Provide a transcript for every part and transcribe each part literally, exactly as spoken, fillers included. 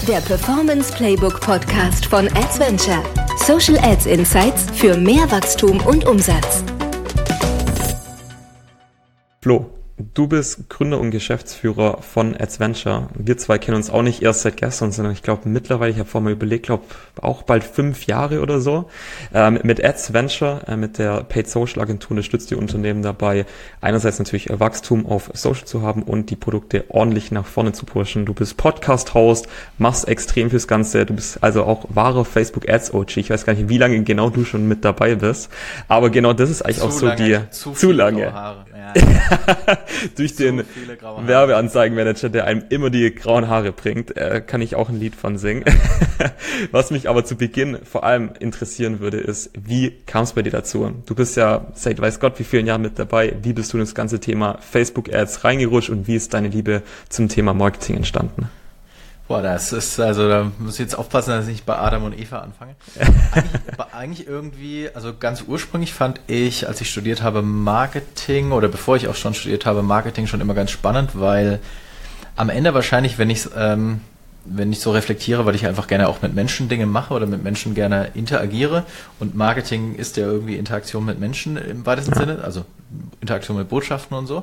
Der Performance Playbook Podcast von Adventure. Social Ads Insights für mehr Wachstum und Umsatz. Flo, du bist Gründer und Geschäftsführer von Adventure. Wir zwei kennen uns auch nicht erst seit gestern, sondern ich glaube mittlerweile, ich habe vorhin mal überlegt, glaube auch bald fünf Jahre oder so. Ähm, mit Adventure, äh, mit der Paid Social Agentur, unterstützt die Unternehmen dabei, einerseits natürlich Wachstum auf Social zu haben und die Produkte ordentlich nach vorne zu pushen. Du bist Podcast-Host, machst extrem fürs Ganze. Du bist also auch wahrer Facebook Ads O G. Ich weiß gar nicht, wie lange genau du schon mit dabei bist. Aber genau das ist eigentlich zu auch so lange, die... Zu, zu lange. Haare. Ja. Durch den Werbeanzeigenmanager, der einem immer die grauen Haare bringt, äh, kann ich auch ein Lied von singen. Was mich aber zu Beginn vor allem interessieren würde, ist, wie kam es bei dir dazu? Du bist ja seit weiß Gott wie vielen Jahren mit dabei. Wie bist du in das ganze Thema Facebook-Ads reingerutscht und wie ist deine Liebe zum Thema Marketing entstanden? Boah, das ist, also da muss ich jetzt aufpassen, dass ich nicht bei Adam und Eva anfange. Eigentlich, eigentlich irgendwie, also ganz ursprünglich fand ich, als ich studiert habe, Marketing oder bevor ich auch schon studiert habe, Marketing schon immer ganz spannend, weil am Ende wahrscheinlich, wenn ich ähm, wenn ich so reflektiere, weil ich einfach gerne auch mit Menschen Dinge mache oder mit Menschen gerne interagiere und Marketing ist ja irgendwie Interaktion mit Menschen im weitesten ja. Sinne, also Interaktion mit Botschaften und so.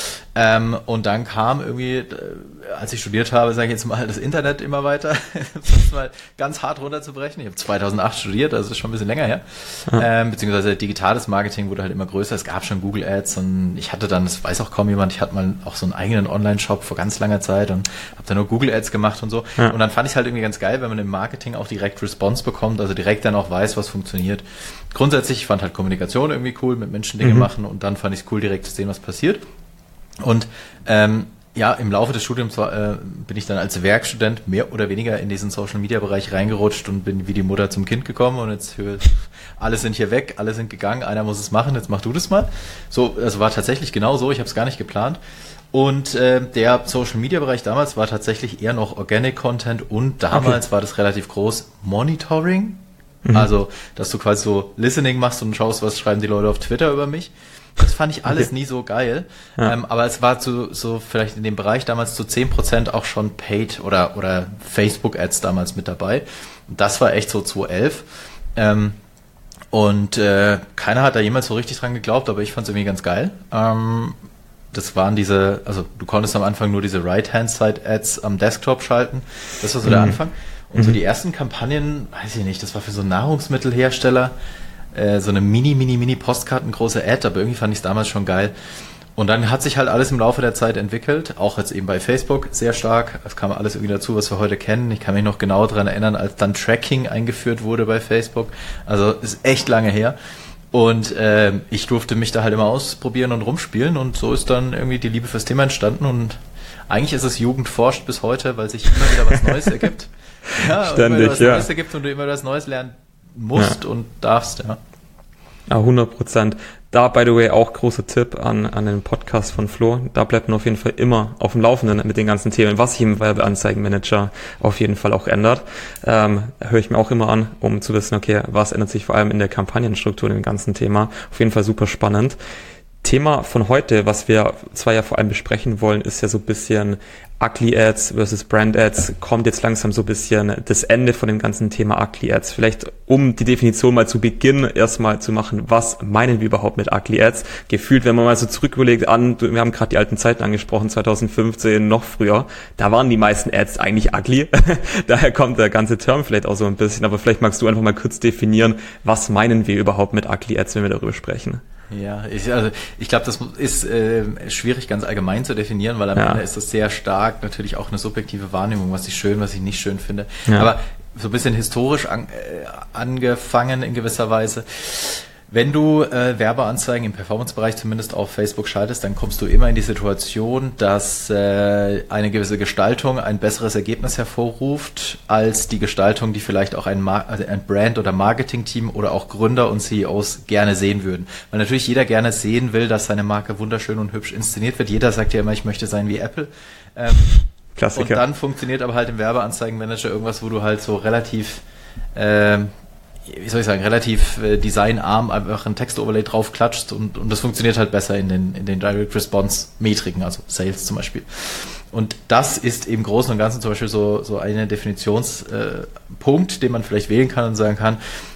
Ähm, und dann kam irgendwie, äh, als ich studiert habe, sage ich jetzt mal, das Internet immer weiter, das mal ganz hart runterzubrechen. Ich habe zweitausendacht studiert, also ist schon ein bisschen länger her. Ja. Ähm, beziehungsweise digitales Marketing wurde halt immer größer. Es gab schon Google Ads und ich hatte dann, das weiß auch kaum jemand, ich hatte mal auch so einen eigenen Online-Shop vor ganz langer Zeit und habe dann nur Google Ads gemacht und so. Ja. Und dann fand ich es halt irgendwie ganz geil, wenn man im Marketing auch direkt Response bekommt, also direkt dann auch weiß, was funktioniert. Grundsätzlich, ich fand halt Kommunikation irgendwie cool, mit Menschen Dinge mhm. machen und dann fand ich es cool, direkt zu sehen, was passiert. Und ähm, ja, im Laufe des Studiums war, äh, bin ich dann als Werkstudent mehr oder weniger in diesen Social-Media-Bereich reingerutscht und bin wie die Mutter zum Kind gekommen und jetzt für, alle sind hier weg, alle sind gegangen, einer muss es machen, jetzt mach du das mal. So, also war tatsächlich genau so, ich habe es gar nicht geplant. Und äh, der Social-Media-Bereich damals war tatsächlich eher noch Organic-Content und damals okay. war das relativ groß Monitoring. Mhm. Also, dass du quasi so Listening machst und schaust, was schreiben die Leute auf Twitter über mich. Das fand ich alles okay. nie so geil. Ja. Ähm, aber es war zu, so vielleicht in dem Bereich damals zu zehn Prozent auch schon Paid oder, oder Facebook-Ads damals mit dabei. Und das war echt so zweitausendelf. Ähm, und äh, keiner hat da jemals so richtig dran geglaubt, aber ich fand es irgendwie ganz geil. Ähm, das waren diese, also du konntest am Anfang nur diese Right-Hand-Side-Ads am Desktop schalten. Das war so mhm. der Anfang. Und mhm. so die ersten Kampagnen, weiß ich nicht, das war für so einen Nahrungsmittelhersteller, äh, so eine mini, mini, mini Postkarten, große Ad, aber irgendwie fand ich es damals schon geil. Und dann hat sich halt alles im Laufe der Zeit entwickelt, auch jetzt eben bei Facebook sehr stark. Es kam alles irgendwie dazu, was wir heute kennen. Ich kann mich noch genau daran erinnern, als dann Tracking eingeführt wurde bei Facebook. Also ist echt lange her. Und äh, ich durfte mich da halt immer ausprobieren und rumspielen und so ist dann irgendwie die Liebe fürs Thema entstanden und eigentlich ist es Jugend forscht bis heute, weil sich immer wieder was Neues ergibt. Ja, Ständig, und immer wieder was ja. Neues ergibt und du immer was Neues lernen musst ja. und darfst, ja. Ja, hundert Prozent. Da, by the way, auch großer Tipp an, an den Podcast von Flo. Da bleibt man auf jeden Fall immer auf dem Laufenden mit den ganzen Themen, was sich im Werbeanzeigenmanager auf jeden Fall auch ändert. Ähm, höre ich mir auch immer an, um zu wissen, okay, was ändert sich vor allem in der Kampagnenstruktur, in dem ganzen Thema. Auf jeden Fall super spannend. Thema von heute, was wir zwar ja vor allem besprechen wollen, ist ja so ein bisschen Ugly Ads versus Brand Ads. Kommt jetzt langsam so ein bisschen das Ende von dem ganzen Thema Ugly Ads. Vielleicht, um die Definition mal zu Beginn erstmal zu machen, was meinen wir überhaupt mit Ugly Ads? Gefühlt, wenn man mal so zurücküberlegt an, wir haben gerade die alten Zeiten angesprochen, zwanzig fünfzehn, noch früher, da waren die meisten Ads eigentlich ugly. Daher kommt der ganze Term vielleicht auch so ein bisschen, aber vielleicht magst du einfach mal kurz definieren, was meinen wir überhaupt mit Ugly Ads, wenn wir darüber sprechen? Ja, ich, also ich glaube, das ist äh, schwierig ganz allgemein zu definieren, weil am ja. Ende ist das sehr stark natürlich auch eine subjektive Wahrnehmung, was ich schön, was ich nicht schön finde. Ja. Aber so ein bisschen historisch an, äh, angefangen in gewisser Weise. Wenn du äh, Werbeanzeigen im Performance-Bereich zumindest auf Facebook schaltest, dann kommst du immer in die Situation, dass äh, eine gewisse Gestaltung ein besseres Ergebnis hervorruft als die Gestaltung, die vielleicht auch ein, Mar- also ein Brand- oder Marketing-Team oder auch Gründer und C E Os gerne sehen würden. Weil natürlich jeder gerne sehen will, dass seine Marke wunderschön und hübsch inszeniert wird. Jeder sagt ja immer, ich möchte sein wie Apple. Ähm, Klassiker. Und dann funktioniert aber halt im Werbeanzeigenmanager irgendwas, wo du halt so relativ... Ähm, wie soll ich sagen, relativ äh, designarm einfach ein Text-Overlay drauf klatscht und, und das funktioniert halt besser in den, in den Direct-Response-Metriken, also Sales zum Beispiel. Und das ist im Großen und Ganzen zum Beispiel so, so eine Definitionspunkt, äh, den man vielleicht wählen kann und sagen kann,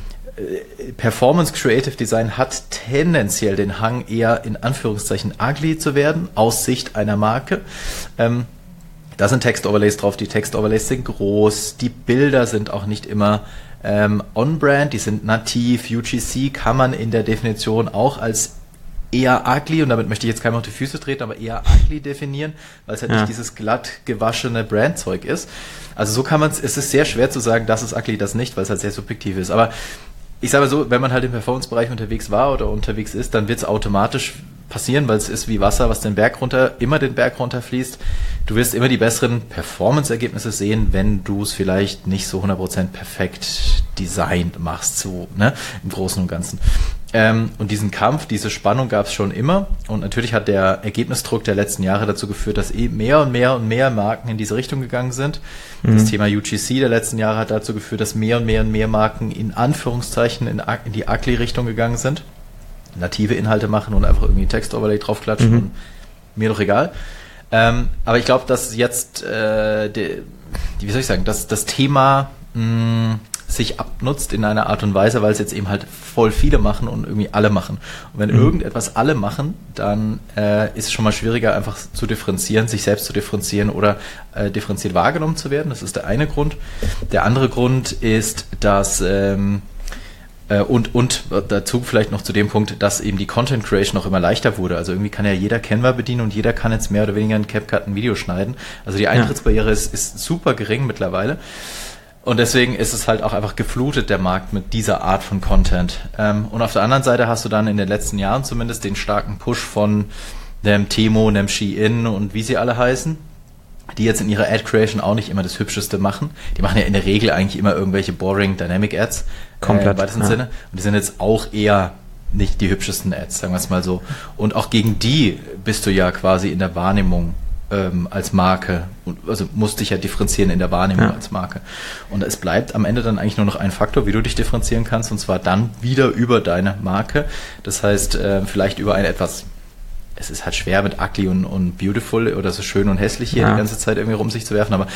äh, Performance Creative Design hat tendenziell den Hang, eher in Anführungszeichen ugly zu werden, aus Sicht einer Marke. Ähm, da sind Text-Overlays drauf, die Text-Overlays sind groß, die Bilder sind auch nicht immer ähm, on-brand, die sind nativ, U G C kann man in der Definition auch als eher ugly, und damit möchte ich jetzt keinem auf die Füße treten, aber eher ugly definieren, weil es halt ja. nicht dieses glatt gewaschene Brandzeug ist. Also so kann man es, es ist sehr schwer zu sagen, das ist ugly, das nicht, weil es halt sehr subjektiv ist. Aber ich sage mal so, wenn man halt im Performance-Bereich unterwegs war oder unterwegs ist, dann wird es automatisch passieren, weil es ist wie Wasser, was den Berg runter, immer den Berg runterfließt. Du wirst immer die besseren Performance-Ergebnisse sehen, wenn du es vielleicht nicht so hundert Prozent perfekt designt machst, so, ne, im Großen und Ganzen. Ähm, und diesen Kampf, diese Spannung gab es schon immer. Und natürlich hat der Ergebnisdruck der letzten Jahre dazu geführt, dass eben mehr und mehr und mehr Marken in diese Richtung gegangen sind. Mhm. Das Thema U G C der letzten Jahre hat dazu geführt, dass mehr und mehr und mehr Marken in Anführungszeichen in, in die ugly-Richtung gegangen sind. Native Inhalte machen und einfach irgendwie Text-Overlay draufklatschen mhm. und mir doch egal. Ähm, aber ich glaube, dass jetzt, äh, die, wie soll ich sagen, dass das Thema mh, sich abnutzt in einer Art und Weise, weil es jetzt eben halt voll viele machen und irgendwie alle machen. Und wenn mhm. irgendetwas alle machen, dann äh, ist es schon mal schwieriger, einfach zu differenzieren, sich selbst zu differenzieren oder äh, differenziert wahrgenommen zu werden. Das ist der eine Grund. Der andere Grund ist, dass ähm, äh, und, und dazu vielleicht noch zu dem Punkt, dass eben die Content Creation noch immer leichter wurde. Also irgendwie kann ja jeder Canva bedienen und jeder kann jetzt mehr oder weniger in CapCut ein Video schneiden. Also die Eintrittsbarriere ja. ist, ist super gering mittlerweile. Und deswegen ist es halt auch einfach geflutet, der Markt, mit dieser Art von Content. Ähm, und auf der anderen Seite hast du dann in den letzten Jahren zumindest den starken Push von einem Temo, einem Shein und wie sie alle heißen, die jetzt in ihrer Ad-Creation auch nicht immer das Hübscheste machen. Die machen ja in der Regel eigentlich immer irgendwelche boring Dynamic Ads. Komplett. Äh, im weitesten ja. Sinne. Und die sind jetzt auch eher nicht die hübschesten Ads, sagen wir es mal so. Und auch gegen die bist du ja quasi in der Wahrnehmung ähm, als Marke, also musst dich ja differenzieren in der Wahrnehmung ja. als Marke. Und es bleibt am Ende dann eigentlich nur noch ein Faktor, wie du dich differenzieren kannst, und zwar dann wieder über deine Marke. Das heißt, äh, vielleicht über ein etwas, es ist halt schwer mit ugly und, und beautiful oder so schön und hässlich hier ja. die ganze Zeit irgendwie rum sich zu werfen, aber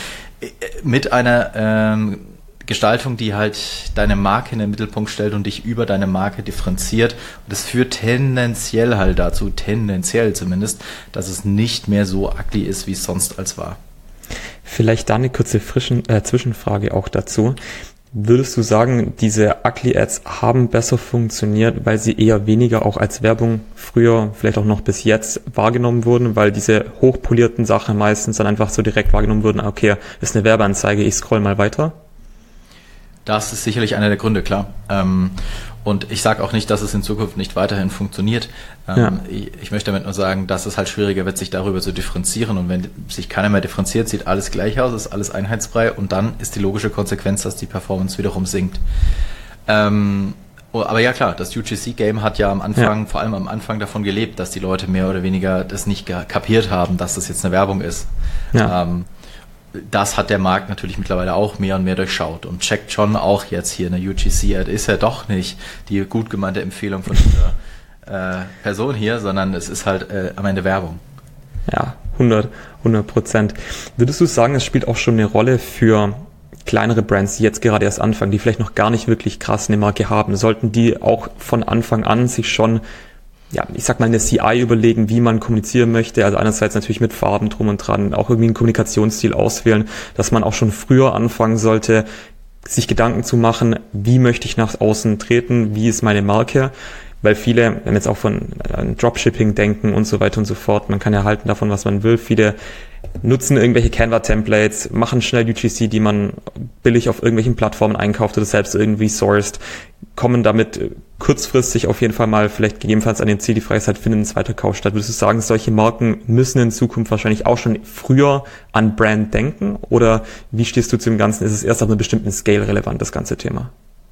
mit einer ähm, Gestaltung, die halt deine Marke in den Mittelpunkt stellt und dich über deine Marke differenziert. Und das führt tendenziell halt dazu, tendenziell zumindest, dass es nicht mehr so ugly ist, wie es sonst als war. Vielleicht da eine kurze frischen, äh, Zwischenfrage auch dazu. Würdest du sagen, diese ugly Ads haben besser funktioniert, weil sie eher weniger auch als Werbung früher, vielleicht auch noch bis jetzt, wahrgenommen wurden, weil diese hochpolierten Sachen meistens dann einfach so direkt wahrgenommen wurden, okay, ist eine Werbeanzeige, ich scroll mal weiter? Das ist sicherlich einer der Gründe, klar. Ähm, und ich sage auch nicht, dass es in Zukunft nicht weiterhin funktioniert. Ähm, ja. ich, ich möchte damit nur sagen, dass es halt schwieriger wird, sich darüber zu differenzieren. Und wenn sich keiner mehr differenziert, sieht alles gleich aus, ist alles einheitsbrei. Und dann ist die logische Konsequenz, dass die Performance wiederum sinkt. Ähm, oh, aber ja klar, das U G C-Game hat ja am Anfang, ja. vor allem am Anfang davon gelebt, dass die Leute mehr oder weniger das nicht kapiert haben, dass das jetzt eine Werbung ist. Ja. Ähm, Das hat der Markt natürlich mittlerweile auch mehr und mehr durchschaut und checkt schon auch jetzt hier eine U G C-Ad ist ja doch nicht die gut gemeinte Empfehlung von dieser äh, Person hier, sondern es ist halt äh, am Ende Werbung. Ja, hundert Prozent. Würdest du sagen, es spielt auch schon eine Rolle für kleinere Brands, die jetzt gerade erst anfangen, die vielleicht noch gar nicht wirklich krass eine Marke haben? Sollten die auch von Anfang an sich schon, ja, ich sag mal, eine C I überlegen, wie man kommunizieren möchte, also einerseits natürlich mit Farben drum und dran, auch irgendwie einen Kommunikationsstil auswählen, dass man auch schon früher anfangen sollte, sich Gedanken zu machen, wie möchte ich nach außen treten, wie ist meine Marke, weil viele, wenn wir jetzt auch von Dropshipping denken und so weiter und so fort, man kann ja halten davon, was man will, viele nutzen irgendwelche Canva-Templates, machen schnell U G C, die man billig auf irgendwelchen Plattformen einkauft oder selbst irgendwie sourced, kommen damit kurzfristig auf jeden Fall mal vielleicht gegebenenfalls an den Ziel, die Frage ist halt, finden ein zweiter Kauf statt. Würdest du sagen, solche Marken müssen in Zukunft wahrscheinlich auch schon früher an Brand denken? Oder wie stehst du zu dem Ganzen? Ist es erst auf einer bestimmten Scale relevant, das ganze Thema?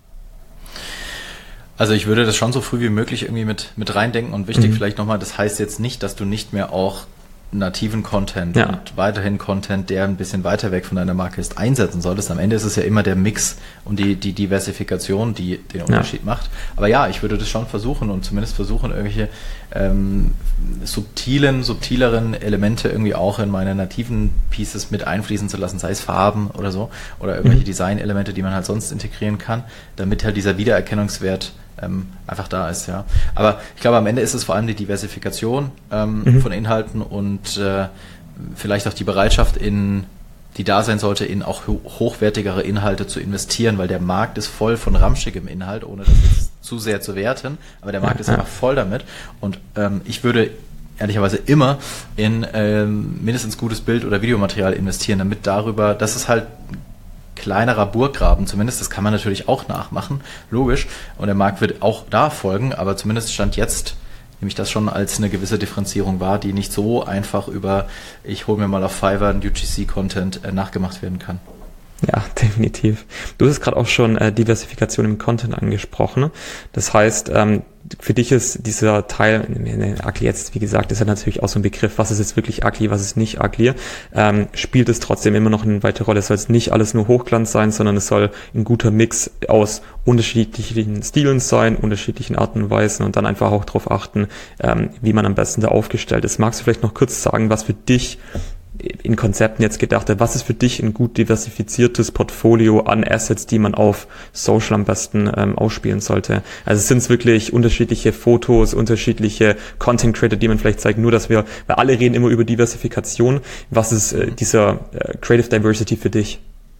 Also ich würde das schon so früh wie möglich irgendwie mit, mit reindenken und wichtig mhm. vielleicht nochmal, das heißt jetzt nicht, dass du nicht mehr auch nativen Content ja. und weiterhin Content, der ein bisschen weiter weg von deiner Marke ist, einsetzen solltest. Am Ende ist es ja immer der Mix und die, die Diversifikation, die den Unterschied ja. macht. Aber ja, ich würde das schon versuchen und zumindest versuchen, irgendwelche ähm, subtilen, subtileren Elemente irgendwie auch in meine nativen Pieces mit einfließen zu lassen, sei es Farben oder so, oder irgendwelche mhm. Designelemente, die man halt sonst integrieren kann, damit halt dieser Wiedererkennungswert Ähm, einfach da ist, ja. Aber ich glaube, am Ende ist es vor allem die Diversifikation ähm, mhm. von Inhalten und äh, vielleicht auch die Bereitschaft, in die da sein sollte, in auch ho- hochwertigere Inhalte zu investieren, weil der Markt ist voll von ramschigem Inhalt, ohne das jetzt zu sehr zu werten, aber der Markt ja, ist einfach ja. voll damit und ähm, ich würde ehrlicherweise immer in ähm, mindestens gutes Bild- oder Videomaterial investieren, damit darüber, das ist halt kleinerer Burggraben zumindest, das kann man natürlich auch nachmachen, logisch, und der Markt wird auch da folgen, aber zumindest stand jetzt, nehme ich das schon als eine gewisse Differenzierung wahr, die nicht so einfach über, ich hole mir mal auf Fiverr einen U G C-Content äh, nachgemacht werden kann. Ja, definitiv. Du hast gerade auch schon äh, Diversifikation im Content angesprochen. Das heißt, ähm, für dich ist dieser Teil, ne, ugly jetzt, wie gesagt, ist ja natürlich auch so ein Begriff, was ist jetzt wirklich ugly, was ist nicht ugly, ähm, spielt es trotzdem immer noch eine weitere Rolle. Es soll jetzt nicht alles nur Hochglanz sein, sondern es soll ein guter Mix aus unterschiedlichen Stilen sein, unterschiedlichen Arten und Weisen und dann einfach auch darauf achten, ähm, wie man am besten da aufgestellt ist. Magst du vielleicht noch kurz sagen, was für dich in Konzepten jetzt gedacht hat, was ist für dich ein gut diversifiziertes Portfolio an Assets, die man auf Social am besten ähm, ausspielen sollte? Also sind es wirklich unterschiedliche Fotos, unterschiedliche Content Creator, die man vielleicht zeigt, nur dass wir, weil alle reden immer über Diversifikation. Was ist äh, dieser äh, Creative Diversity für dich?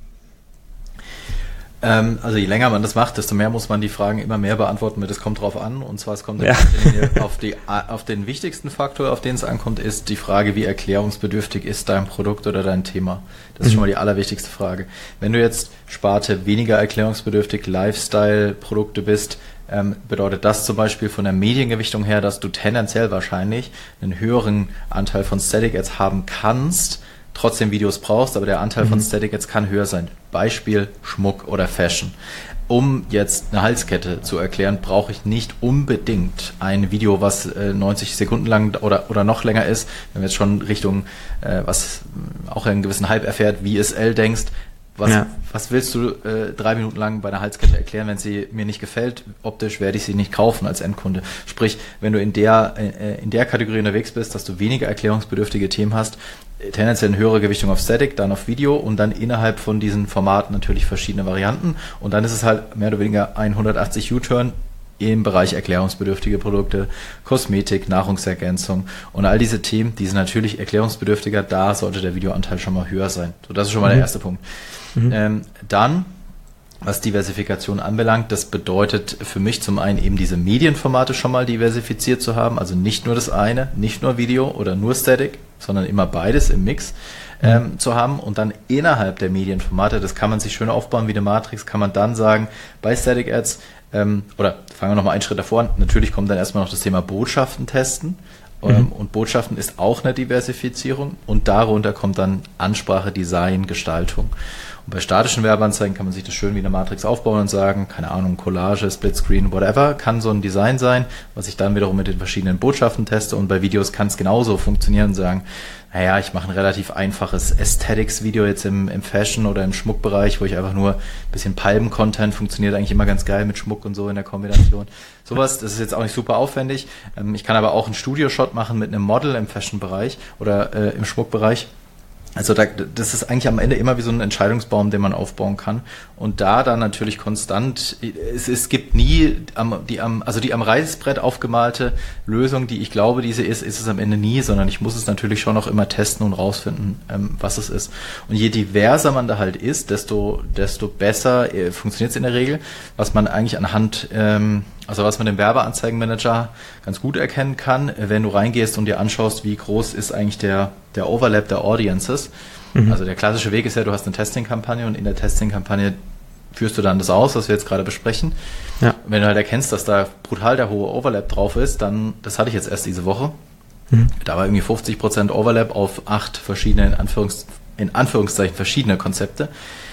Ähm, also je länger man das macht, desto mehr muss man die Fragen immer mehr beantworten mit, es kommt drauf an, und zwar es kommt ja. auf, die, auf den wichtigsten Faktor, auf den es ankommt, ist die Frage, wie erklärungsbedürftig ist dein Produkt oder dein Thema. Das ist mhm. schon mal die allerwichtigste Frage. Wenn du jetzt Sparte weniger erklärungsbedürftig Lifestyle-Produkte bist, ähm, bedeutet das zum Beispiel von der Mediengewichtung her, dass du tendenziell wahrscheinlich einen höheren Anteil von Static Ads haben kannst, trotzdem Videos brauchst, aber der Anteil mhm. von Static Ads kann höher sein. Beispiel Schmuck oder Fashion. Um jetzt eine Halskette zu erklären, brauche ich nicht unbedingt ein Video, was äh, neunzig Sekunden lang oder, oder noch länger ist. Wenn wir jetzt schon Richtung, äh, was auch einen gewissen Hype erfährt, V S L denkst, was, ja. was willst du äh, drei Minuten lang bei einer Halskette erklären, wenn sie mir nicht gefällt? Optisch werde ich sie nicht kaufen als Endkunde. Sprich, wenn du in der, äh, in der Kategorie unterwegs bist, dass du weniger erklärungsbedürftige Themen hast, tendenziell eine höhere Gewichtung auf Static, dann auf Video und dann innerhalb von diesen Formaten natürlich verschiedene Varianten. Und dann ist es halt mehr oder weniger ein hundertachtzig U-Turn im Bereich erklärungsbedürftige Produkte, Kosmetik, Nahrungsergänzung und all diese Themen, die sind natürlich erklärungsbedürftiger, da sollte der Videoanteil schon mal höher sein. So, das ist schon mal mhm. der erste Punkt. Mhm. Ähm, dann, was Diversifikation anbelangt, das bedeutet für mich zum einen eben diese Medienformate schon mal diversifiziert zu haben, also nicht nur das eine, nicht nur Video oder nur Static, sondern immer beides im Mix ähm, zu haben und dann innerhalb der Medienformate, das kann man sich schön aufbauen wie eine Matrix, kann man dann sagen, bei Static Ads, ähm, oder fangen wir nochmal einen Schritt davor an, natürlich kommt dann erstmal noch das Thema Botschaften testen. Mhm. Und Botschaften ist auch eine Diversifizierung und darunter kommt dann Ansprache, Design, Gestaltung. Und bei statischen Werbeanzeigen kann man sich das schön wie eine Matrix aufbauen und sagen, keine Ahnung, Collage, Splitscreen, whatever, kann so ein Design sein, was ich dann wiederum mit den verschiedenen Botschaften teste, und bei Videos kann es genauso funktionieren und sagen, naja, ich mache ein relativ einfaches Aesthetics-Video jetzt im, im Fashion- oder im Schmuckbereich, wo ich einfach nur ein bisschen Palmen-Content, funktioniert eigentlich immer ganz geil mit Schmuck und so in der Kombination. Sowas, das ist jetzt auch nicht super aufwendig. Ich kann aber auch einen Studio-Shot machen mit einem Model im Fashion-Bereich oder äh, im Schmuckbereich. Also da, das ist eigentlich am Ende immer wie so ein Entscheidungsbaum, den man aufbauen kann. Und da dann natürlich konstant, es, es gibt nie am, die am, also die am Reißbrett aufgemalte Lösung, die ich glaube, diese ist, ist es am Ende nie, sondern ich muss es natürlich schon auch immer testen und rausfinden, ähm, was es ist. Und je diverser man da halt ist, desto, desto besser äh, funktioniert es in der Regel, was man eigentlich anhand, ähm, also was man im Werbeanzeigenmanager ganz gut erkennen kann, wenn du reingehst und dir anschaust, wie groß ist eigentlich der, der Overlap der Audiences. Mhm. Also der klassische Weg ist ja, du hast eine Testing-Kampagne und in der Testing-Kampagne führst du dann das aus, was wir jetzt gerade besprechen. Ja. Wenn du halt erkennst, dass da brutal der hohe Overlap drauf ist, dann, das hatte ich jetzt erst diese Woche, mhm. da war irgendwie fünfzig Prozent Overlap auf acht verschiedene, in, Anführungs-, in Anführungszeichen verschiedene Konzepte.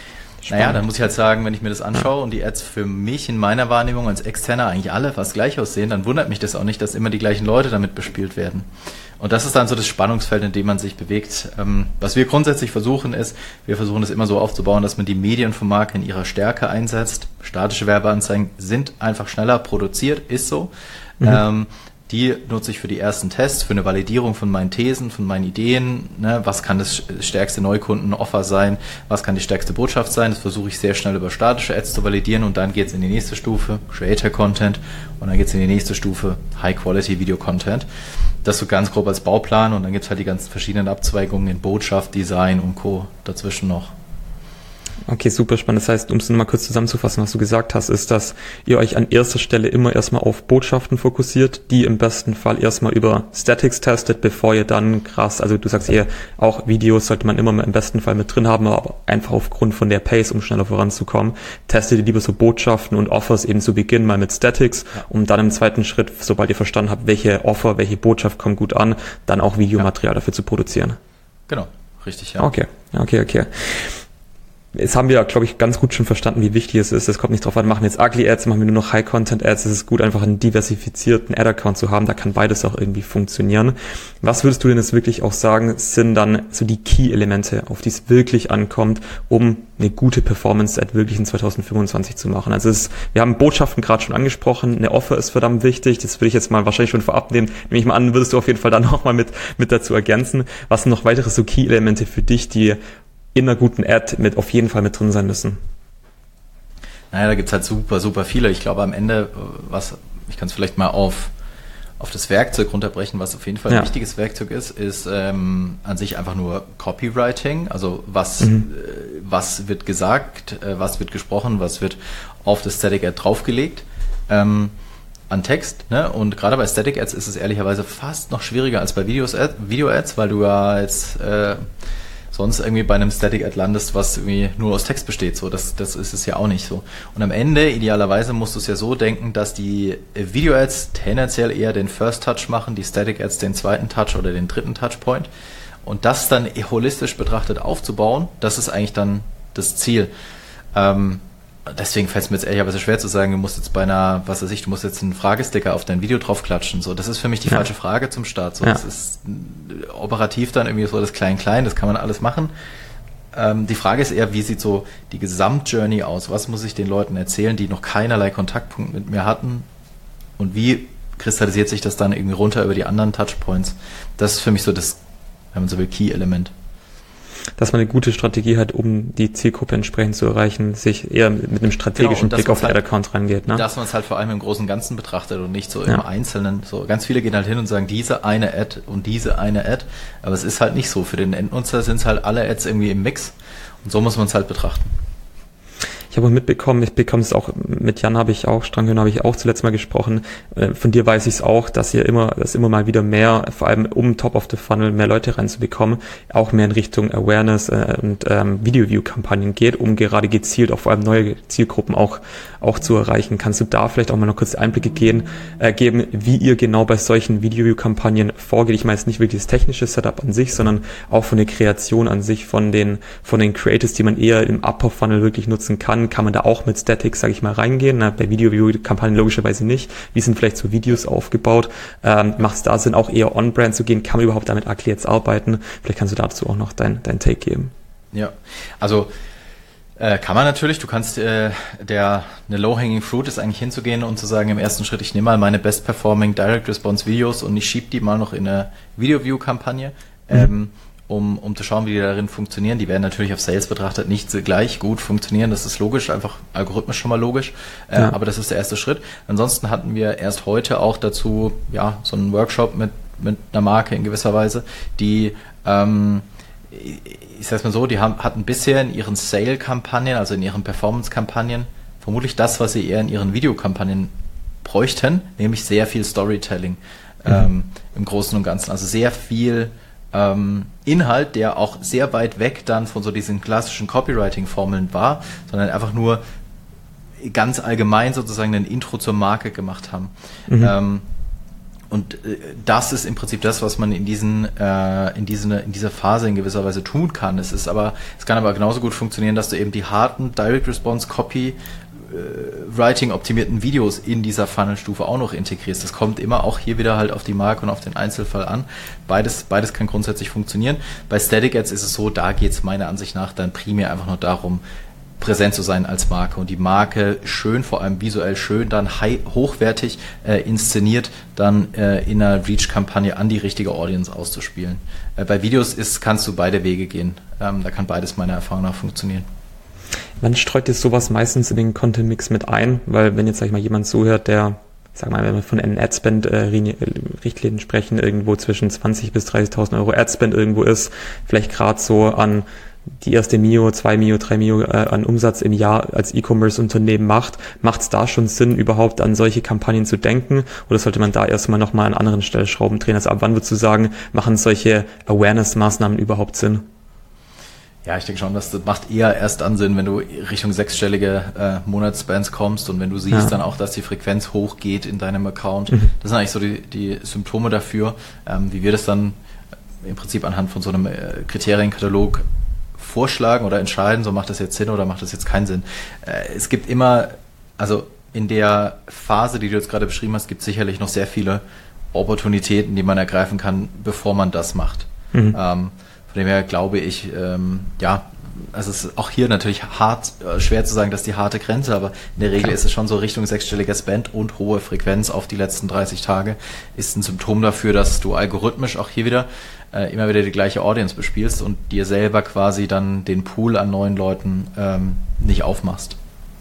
Naja, dann muss ich halt sagen, wenn ich mir das anschaue ja. und die Ads für mich in meiner Wahrnehmung als Externer eigentlich alle fast gleich aussehen, dann wundert mich das auch nicht, dass immer die gleichen Leute damit bespielt werden. Und das ist dann so das Spannungsfeld, in dem man sich bewegt. Ähm, was wir grundsätzlich versuchen ist, wir versuchen es immer so aufzubauen, dass man die Medien von Marke in ihrer Stärke einsetzt. Statische Werbeanzeigen sind einfach schneller produziert, ist so. Mhm. Ähm, Die nutze ich für die ersten Tests, für eine Validierung von meinen Thesen, von meinen Ideen. Ne? Was kann das stärkste Neukundenoffer sein? Was kann die stärkste Botschaft sein? Das versuche ich sehr schnell über statische Ads zu validieren und dann geht es in die nächste Stufe, Creator Content, und dann geht es in die nächste Stufe, High Quality Video Content. Das so ganz grob als Bauplan, und dann gibt es halt die ganzen verschiedenen Abzweigungen in Botschaft, Design und Co. dazwischen noch. Okay, super spannend. Das heißt, um es nochmal kurz zusammenzufassen, was du gesagt hast, ist, dass ihr euch an erster Stelle immer erstmal auf Botschaften fokussiert, die im besten Fall erstmal über Statics testet, bevor ihr dann krass, also du sagst eher, auch Videos sollte man immer im besten Fall mit drin haben, aber einfach aufgrund von der Pace, um schneller voranzukommen, testet ihr lieber so Botschaften und Offers eben zu Beginn mal mit Statics, um dann im zweiten Schritt, sobald ihr verstanden habt, welche Offer, welche Botschaft kommt gut an, dann auch Videomaterial ja. dafür zu produzieren. Genau, richtig, ja. Okay, okay, okay. Jetzt haben wir, glaube ich, ganz gut schon verstanden, wie wichtig es ist. Es kommt nicht drauf an, machen wir jetzt Ugly Ads, machen wir nur noch High-Content-Ads. Es ist gut, einfach einen diversifizierten Ad-Account zu haben. Da kann beides auch irgendwie funktionieren. Was würdest du denn jetzt wirklich auch sagen, sind dann so die Key-Elemente, auf die es wirklich ankommt, um eine gute Performance-Ad wirklich in zwanzig fünfundzwanzig zu machen? Also es ist, wir haben Botschaften gerade schon angesprochen. Eine Offer ist verdammt wichtig. Das würde ich jetzt mal wahrscheinlich schon vorab nehmen. Nehme ich mal an, würdest du auf jeden Fall dann nochmal mit, mit dazu ergänzen. Was sind noch weitere so Key-Elemente für dich, die in einer guten Ad mit auf jeden Fall mit drin sein müssen? Naja, da gibt's halt super, super viele. Ich glaube am Ende, was, ich kann es vielleicht mal auf, auf das Werkzeug runterbrechen, was auf jeden Fall ein ja. wichtiges Werkzeug ist, ist ähm, an sich einfach nur Copywriting. Also was, mhm. äh, was wird gesagt, äh, was wird gesprochen, was wird auf das Static Ad draufgelegt. Ähm, an Text, ne? Und gerade bei Static Ads ist es ehrlicherweise fast noch schwieriger als bei Videos, Ad, Video Ads, weil du ja jetzt äh, sonst irgendwie bei einem Static Ad landest, was irgendwie nur aus Text besteht. So, das, das ist es ja auch nicht so. Und am Ende, idealerweise, musst du es ja so denken, dass die Video Ads tendenziell eher den First Touch machen, die Static Ads den zweiten Touch oder den dritten Touchpoint. Und das dann holistisch betrachtet aufzubauen, das ist eigentlich dann das Ziel. Ähm, Deswegen fällt es mir jetzt ehrlicherweise schwer zu sagen, du musst jetzt bei einer, was weiß ich, du musst jetzt einen Fragesticker auf dein Video draufklatschen. So, das ist für mich die ja. falsche Frage zum Start. So, ja. Das ist operativ dann irgendwie so das Klein-Klein, das kann man alles machen. Ähm, die Frage ist eher, wie sieht so die Gesamtjourney aus? Was muss ich den Leuten erzählen, die noch keinerlei Kontaktpunkt mit mir hatten? Und wie kristallisiert sich das dann irgendwie runter über die anderen Touchpoints? Das ist für mich so das, wenn man so will, Key-Element. Dass man eine gute Strategie hat, um die Zielgruppe entsprechend zu erreichen, sich eher mit einem strategischen genau, Blick auf den halt, Ad-Account rangeht. Ne? Dass man es halt vor allem im Großen und Ganzen betrachtet und nicht so ja. im Einzelnen. So ganz viele gehen halt hin und sagen, diese eine Ad und diese eine Ad, aber es ist halt nicht so. Für den Endnutzer sind es halt alle Ads irgendwie im Mix und so muss man es halt betrachten. Ich habe auch mitbekommen, ich bekomme es auch, mit Jan habe ich auch, Stranghöhn habe ich auch zuletzt mal gesprochen, von dir weiß ich es auch, dass ihr immer, dass immer mal wieder mehr, vor allem um Top of the Funnel, mehr Leute reinzubekommen, auch mehr in Richtung Awareness und ähm, Video-View-Kampagnen geht, um gerade gezielt auch vor allem neue Zielgruppen auch, auch zu erreichen. Kannst du da vielleicht auch mal noch kurz Einblicke gehen, äh, geben, wie ihr genau bei solchen Video-View-Kampagnen vorgeht? Ich meine jetzt nicht wirklich das technische Setup an sich, sondern auch von der Kreation an sich, von den, von den Creatives, die man eher im Upper Funnel wirklich nutzen kann. Kann man da auch mit Statics, sage ich mal, reingehen? Na, bei Video-View-Kampagnen logischerweise nicht. Wie sind vielleicht so Videos aufgebaut? Ähm, macht es da Sinn, auch eher on-brand zu gehen? Kann man überhaupt damit Ugly Ads arbeiten? Vielleicht kannst du dazu auch noch dein, dein Take geben. Ja, also äh, kann man natürlich. Du kannst, äh, der eine Low-Hanging Fruit ist eigentlich hinzugehen und zu sagen, im ersten Schritt, ich nehme mal meine Best-Performing Direct-Response-Videos und ich schiebe die mal noch in eine Video-View-Kampagne. Mhm. Ähm, Um, um zu schauen, wie die darin funktionieren. Die werden natürlich auf Sales betrachtet nicht gleich gut funktionieren. Das ist logisch, einfach algorithmisch schon mal logisch. Äh, ja. Aber das ist der erste Schritt. Ansonsten hatten wir erst heute auch dazu, ja, so einen Workshop mit, mit einer Marke in gewisser Weise, die, ähm, ich sag's mal so, die haben, hatten bisher in ihren Sale-Kampagnen, also in ihren Performance-Kampagnen, vermutlich das, was sie eher in ihren Videokampagnen bräuchten, nämlich sehr viel Storytelling, mhm. ähm, im Großen und Ganzen. Also sehr viel Ähm, Inhalt, der auch sehr weit weg dann von so diesen klassischen Copywriting-Formeln war, sondern einfach nur ganz allgemein sozusagen ein Intro zur Marke gemacht haben. Mhm. Ähm, und äh, das ist im Prinzip das, was man in diesen äh, in diesen in dieser Phase in gewisser Weise tun kann. Es ist aber es kann aber genauso gut funktionieren, dass du eben die harten Direct Response Copy Writing optimierten Videos in dieser Funnelstufe auch noch integrierst. Das kommt immer auch hier wieder halt auf die Marke und auf den Einzelfall an. Beides, beides kann grundsätzlich funktionieren. Bei Static Ads ist es so, da geht es meiner Ansicht nach dann primär einfach nur darum, präsent zu sein als Marke und die Marke schön, vor allem visuell schön, dann high, hochwertig äh, inszeniert, dann äh, in einer Reach-Kampagne an die richtige Audience auszuspielen. Äh, bei Videos ist, kannst du beide Wege gehen. Ähm, da kann beides meiner Erfahrung nach funktionieren. Man streut jetzt sowas meistens in den Content-Mix mit ein, weil wenn jetzt, sag ich mal, jemand zuhört, der, sag mal, wenn wir von einen Adspend-Richtlinien sprechen, irgendwo zwischen zwanzig bis dreißigtausend Euro Adspend irgendwo ist, vielleicht gerade so an die erste Mio, zwei Mio, drei Mio äh, an Umsatz im Jahr als E-Commerce-Unternehmen macht, macht es da schon Sinn, überhaupt an solche Kampagnen zu denken? Oder sollte man da erstmal nochmal an anderen Stellschrauben drehen? Also ab wann würdest du sagen, machen solche Awareness-Maßnahmen überhaupt Sinn? Ja, ich denke schon, das macht eher erst dann Sinn, wenn du Richtung sechsstellige äh, Monatsspends kommst und wenn du siehst ja. dann auch, dass die Frequenz hochgeht in deinem Account. Mhm. Das sind eigentlich so die, die Symptome dafür, ähm, wie wir das dann im Prinzip anhand von so einem äh, Kriterienkatalog vorschlagen oder entscheiden, so macht das jetzt Sinn oder macht das jetzt keinen Sinn. Äh, es gibt immer, also in der Phase, die du jetzt gerade beschrieben hast, gibt es sicherlich noch sehr viele Opportunitäten, die man ergreifen kann, bevor man das macht. Mhm. Ähm, Von dem her glaube ich, ähm, ja, also es ist auch hier natürlich hart, äh, schwer zu sagen, dass die harte Grenze, aber in der Regel ist es schon so Richtung sechsstelliger Spend und hohe Frequenz auf die letzten dreißig Tage ist ein Symptom dafür, dass du algorithmisch auch hier wieder äh, immer wieder die gleiche Audience bespielst und dir selber quasi dann den Pool an neuen Leuten ähm, nicht aufmachst.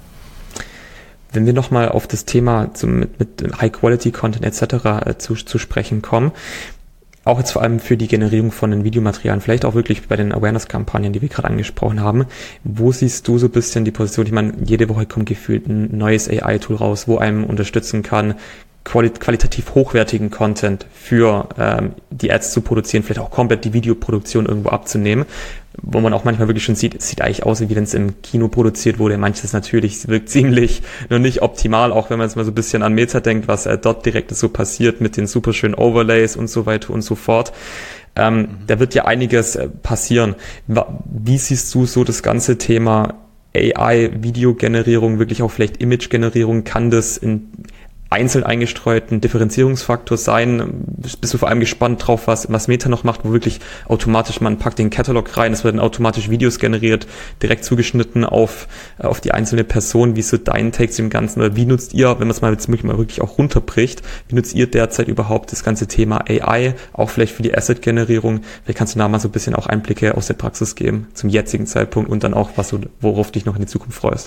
Wenn wir nochmal auf das Thema zum, mit, mit High-Quality-Content et cetera äh, zu, zu sprechen kommen, auch jetzt vor allem für die Generierung von den Videomaterialien, vielleicht auch wirklich bei den Awareness-Kampagnen, die wir gerade angesprochen haben. Wo siehst du so ein bisschen die Position? Ich meine, jede Woche kommt gefühlt ein neues A I-Tool raus, wo einem unterstützen kann, quali- qualitativ hochwertigen Content für ähm, die Ads zu produzieren, vielleicht auch komplett die Videoproduktion irgendwo abzunehmen, wo man auch manchmal wirklich schon sieht, es sieht eigentlich aus, wie wenn es im Kino produziert wurde. Manches natürlich wirkt ziemlich noch nicht optimal, auch wenn man jetzt mal so ein bisschen an Meta denkt, was äh, dort direkt so passiert mit den super schönen Overlays und so weiter und so fort. Ähm, mhm. Da wird ja einiges äh, passieren. Wie siehst du so das ganze Thema A I-Videogenerierung, wirklich auch vielleicht Image-Generierung? Kann das in einzeln eingestreuten Differenzierungsfaktor sein? Bist du vor allem gespannt drauf, was, was Meta noch macht, wo wirklich automatisch, man packt den Katalog rein, es werden automatisch Videos generiert, direkt zugeschnitten auf, auf die einzelne Person. Wie ist so dein Take zu dem Ganzen? Oder wie nutzt ihr, wenn man es mal jetzt mal wirklich auch runterbricht, wie nutzt ihr derzeit überhaupt das ganze Thema A I, auch vielleicht für die Asset-Generierung? Vielleicht kannst du da mal so ein bisschen auch Einblicke aus der Praxis geben zum jetzigen Zeitpunkt und dann auch, was du, worauf dich noch in die Zukunft freust.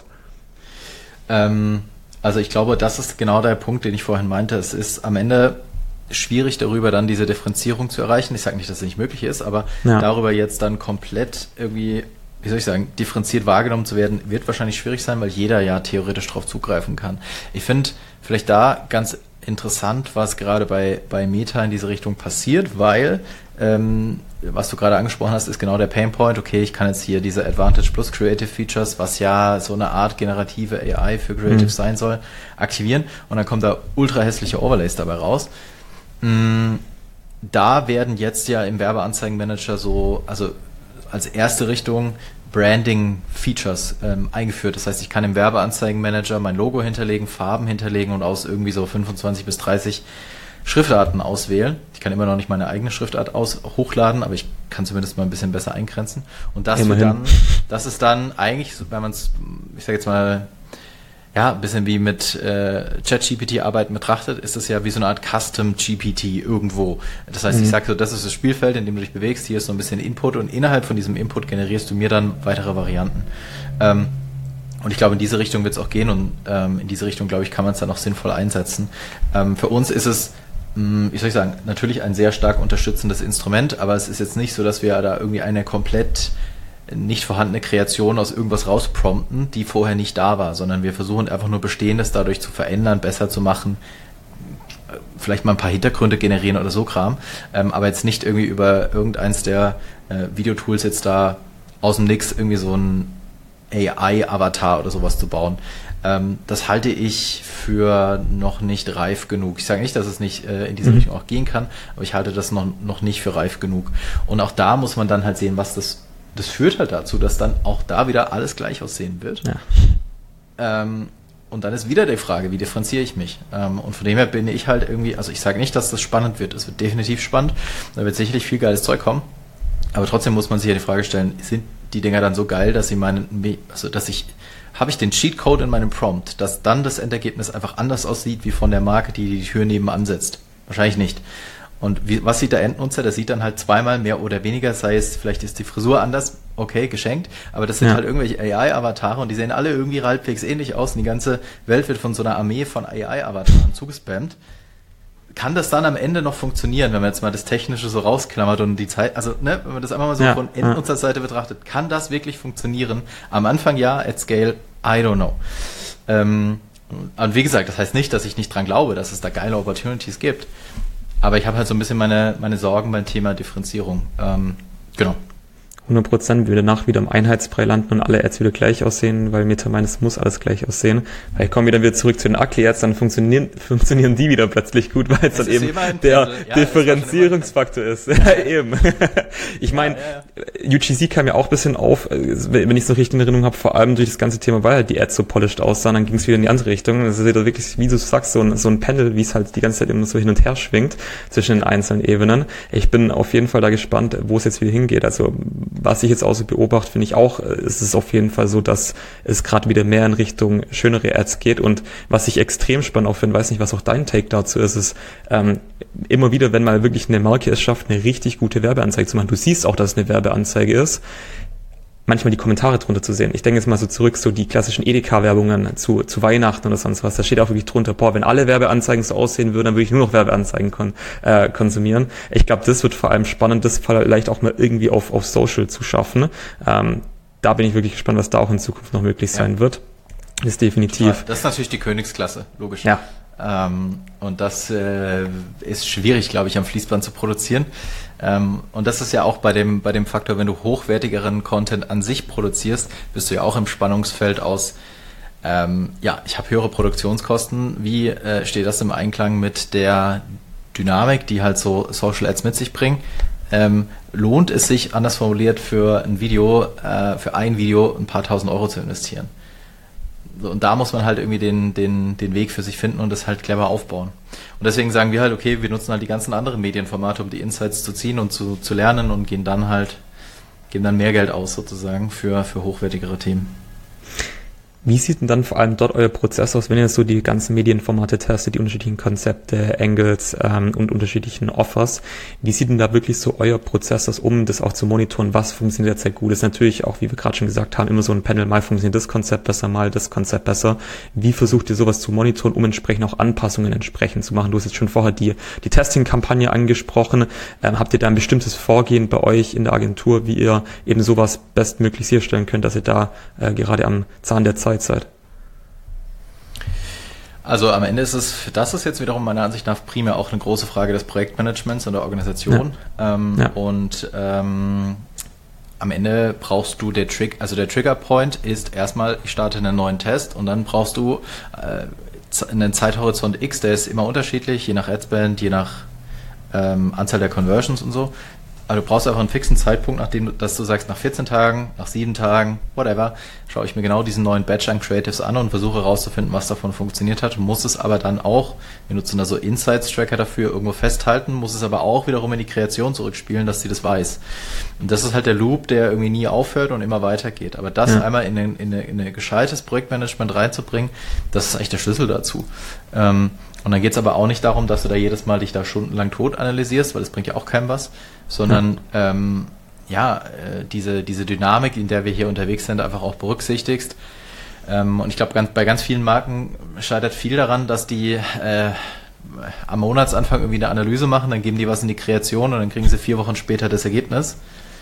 Ähm Also ich glaube, das ist genau der Punkt, den ich vorhin meinte. Es ist am Ende schwierig, darüber dann diese Differenzierung zu erreichen. Ich sage nicht, dass es nicht möglich ist, aber ja. darüber jetzt dann komplett irgendwie, wie soll ich sagen, differenziert wahrgenommen zu werden, wird wahrscheinlich schwierig sein, weil jeder ja theoretisch darauf zugreifen kann. Ich finde vielleicht da ganz interessant, was gerade bei, bei Meta in diese Richtung passiert, weil ähm, was du gerade angesprochen hast, ist genau der Painpoint. Okay, ich kann jetzt hier diese Advantage Plus Creative Features, was ja so eine Art generative A I für Creative mhm. sein soll, aktivieren und dann kommen da ultra hässliche Overlays dabei raus. Mhm. Da werden jetzt ja im Werbeanzeigenmanager so, also als erste Richtung Branding-Features ähm, eingeführt. Das heißt, ich kann im Werbeanzeigenmanager mein Logo hinterlegen, Farben hinterlegen und aus irgendwie so fünfundzwanzig bis dreißig Schriftarten auswählen. Ich kann immer noch nicht meine eigene Schriftart aus hochladen, aber ich kann zumindest mal ein bisschen besser eingrenzen. Und das wird dann, das ist dann eigentlich, wenn man es, ich sage jetzt mal, ja, ein bisschen wie mit äh, ChatGPT-Arbeiten betrachtet, ist es ja wie so eine Art Custom-G P T irgendwo. Das heißt, mhm. ich sage so, das ist das Spielfeld, in dem du dich bewegst, hier ist so ein bisschen Input und innerhalb von diesem Input generierst du mir dann weitere Varianten. Ähm, Und ich glaube, in diese Richtung wird es auch gehen und ähm, in diese Richtung, glaube ich, kann man es dann auch sinnvoll einsetzen. Ähm, für uns ist es, mh, wie soll ich sagen, natürlich ein sehr stark unterstützendes Instrument, aber es ist jetzt nicht so, dass wir da irgendwie eine komplett nicht vorhandene Kreation aus irgendwas rausprompten, die vorher nicht da war, sondern wir versuchen einfach nur Bestehendes dadurch zu verändern, besser zu machen, vielleicht mal ein paar Hintergründe generieren oder so Kram, ähm, aber jetzt nicht irgendwie über irgendeins der äh, Videotools jetzt da aus dem Nix irgendwie so ein A I-Avatar oder sowas zu bauen. Ähm, das halte ich für noch nicht reif genug. Ich sage nicht, dass es nicht äh, in diese mhm. Richtung auch gehen kann, aber ich halte das noch, noch nicht für reif genug. Und auch da muss man dann halt sehen, was das, das führt halt dazu, dass dann auch da wieder alles gleich aussehen wird. Ja. Ähm, und dann ist wieder die Frage, wie differenziere ich mich? Ähm, und von dem her bin ich halt irgendwie, also ich sage nicht, dass das spannend wird. Es wird definitiv spannend. Da wird sicherlich viel geiles Zeug kommen. Aber trotzdem muss man sich ja die Frage stellen, sind die Dinger dann so geil, dass sie meinen, also dass ich, habe ich den Cheatcode in meinem Prompt, dass dann das Endergebnis einfach anders aussieht, wie von der Marke, die die Tür nebenan setzt? Wahrscheinlich nicht. Und wie, was sieht der Endnutzer? Der sieht dann halt zweimal mehr oder weniger, sei es, vielleicht ist die Frisur anders, okay, geschenkt, aber das sind ja. halt irgendwelche A I-Avatare und die sehen alle irgendwie halbwegs ähnlich aus und die ganze Welt wird von so einer Armee von A I-Avataren zugespammt. Kann das dann am Ende noch funktionieren, wenn man jetzt mal das Technische so rausklammert und die Zeit, also ne, wenn man das einfach mal so ja, von Endnutzerseite ja. betrachtet, kann das wirklich funktionieren? Am Anfang ja, at scale, I don't know. Ähm, und wie gesagt, das heißt nicht, dass ich nicht dran glaube, dass es da geile Opportunities gibt, aber ich habe halt so ein bisschen meine, meine Sorgen beim Thema Differenzierung. Ähm, genau. hundert Prozent, wir danach wieder im Einheitsbrei landen und alle Ads wieder gleich aussehen, weil Meta meint, es muss alles gleich aussehen. Weil ich komme wieder wieder zurück zu den Ugly-Ads, dann funktionieren, funktionieren die wieder plötzlich gut, weil es dann eben der ja, Differenzierungsfaktor ist. Ja, eben. Ich meine, ja, ja, ja. U G C kam ja auch ein bisschen auf, wenn ich so richtig in Erinnerung habe, vor allem durch das ganze Thema, weil halt die Ads so polished aussahen, dann ging es wieder in die andere Richtung. Das ist ja wirklich, wie du sagst, so ein, so ein Pendel, wie es halt die ganze Zeit immer so hin und her schwingt zwischen den einzelnen Ebenen. Ich bin auf jeden Fall da gespannt, wo es jetzt wieder hingeht. Also was ich jetzt auch so beobachte, finde ich auch, ist es auf jeden Fall so, dass es gerade wieder mehr in Richtung schönere Ads geht. Und was ich extrem spannend auch finde, weiß nicht, was auch dein Take dazu ist, ist ähm, immer wieder, wenn mal wirklich eine Marke es schafft, eine richtig gute Werbeanzeige zu machen. Du siehst auch, dass es eine Werbeanzeige ist. Manchmal die Kommentare drunter zu sehen. Ich denke jetzt mal so zurück, so die klassischen Edeka-Werbungen zu, zu Weihnachten oder sonst was. Da steht auch wirklich drunter, boah, wenn alle Werbeanzeigen so aussehen würden, dann würde ich nur noch Werbeanzeigen kon- äh, konsumieren. Ich glaube, das wird vor allem spannend, das vielleicht auch mal irgendwie auf, auf Social zu schaffen. Ähm, da bin ich wirklich gespannt, was da auch in Zukunft noch möglich sein ja. wird. Das ist definitiv. Das ist natürlich die Königsklasse, logisch. Ja. Ähm, und das äh, ist schwierig, glaube ich, am Fließband zu produzieren. Ähm, und das ist ja auch bei dem, bei dem Faktor, wenn du hochwertigeren Content an sich produzierst, bist du ja auch im Spannungsfeld aus, ähm, ja, ich habe höhere Produktionskosten. Wie äh, steht das im Einklang mit der Dynamik, die halt so Social Ads mit sich bringen? Ähm, lohnt es sich, anders formuliert, für ein Video, äh, für ein Video ein paar tausend Euro zu investieren? Und da muss man halt irgendwie den, den, den Weg für sich finden und das halt clever aufbauen. Und deswegen sagen wir halt, okay, wir nutzen halt die ganzen anderen Medienformate, um die Insights zu ziehen und zu, zu lernen und gehen dann halt, geben dann mehr Geld aus sozusagen für, für hochwertigere Themen. Wie sieht denn dann vor allem dort euer Prozess aus, wenn ihr so die ganzen Medienformate testet, die unterschiedlichen Konzepte, Angles ähm, und unterschiedlichen Offers? Wie sieht denn da wirklich so euer Prozess aus, um das auch zu monitoren, was funktioniert derzeit gut? Das ist natürlich auch, wie wir gerade schon gesagt haben, immer so ein Panel, mal funktioniert das Konzept besser, mal das Konzept besser. Wie versucht ihr sowas zu monitoren, um entsprechend auch Anpassungen entsprechend zu machen? Du hast jetzt schon vorher die, die Testing-Kampagne angesprochen. Ähm, habt ihr da ein bestimmtes Vorgehen bei euch in der Agentur, wie ihr eben sowas bestmöglich sicherstellen könnt, dass ihr da äh, gerade am Zahn der Zeit seid? Also am Ende ist es, das ist jetzt wiederum meiner Ansicht nach primär auch eine große Frage des Projektmanagements und der Organisation. Ja. Ähm, ja. Und ähm, am Ende brauchst du der Trick, also der Trigger Point ist erstmal, ich starte einen neuen Test und dann brauchst du äh, einen Zeithorizont X, der ist immer unterschiedlich, je nach Adspend, je nach ähm, Anzahl der Conversions und so. Also du brauchst einfach einen fixen Zeitpunkt, nachdem dass du sagst, nach vierzehn Tagen, nach sieben Tagen, whatever, schaue ich mir genau diesen neuen Batch an Creatives an und versuche herauszufinden, was davon funktioniert hat. Muss es aber dann auch, wir nutzen da so Insights-Tracker dafür, irgendwo festhalten, muss es aber auch wiederum in die Kreation zurückspielen, dass sie das weiß. Und das ist halt der Loop, der irgendwie nie aufhört und immer weitergeht. Aber das ja. einmal in ein in eine, in eine gescheites Projektmanagement reinzubringen, das ist eigentlich der Schlüssel dazu. Ähm, Und dann geht's aber auch nicht darum, dass du da jedes Mal dich da stundenlang tot analysierst, weil das bringt ja auch keinem was, sondern ja, ähm, ja äh, diese diese Dynamik, in der wir hier unterwegs sind, einfach auch berücksichtigst. Ähm, und ich glaube, ganz, bei ganz vielen Marken scheitert viel daran, dass die äh, am Monatsanfang irgendwie eine Analyse machen, dann geben die was in die Kreation und dann kriegen sie vier Wochen später das Ergebnis.